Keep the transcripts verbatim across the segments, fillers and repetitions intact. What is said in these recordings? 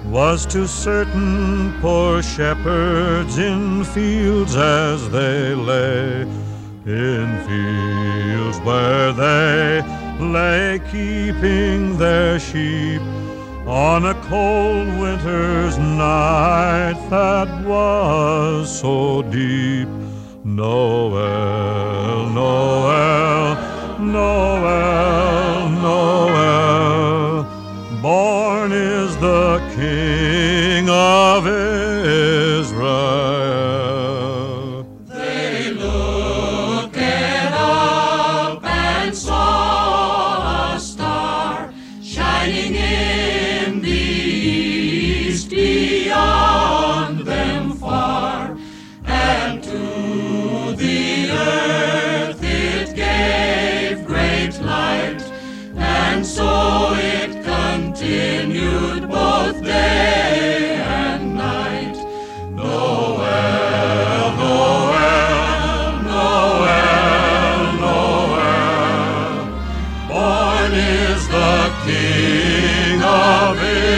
was to certain poor shepherds in fields as they lay, in fields where they lay keeping their sheep on a cold winter's night that was so deep. Noel, Noel, Noel, Noel, born is the King of Israel. They looked up and saw a star shining in the east beyond them far, and to the earth it gave great light, and so it continued both day and night. Noel, Noel, Noel, Noel, born is the King of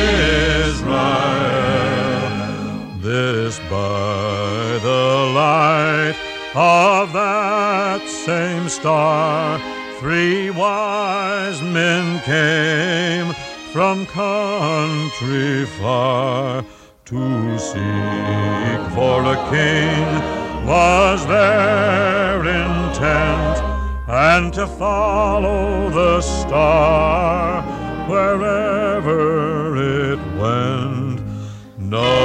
Israel. This by the light of that same star, three wise men came from country far. To seek for a king was their intent, and to follow the star wherever it went. No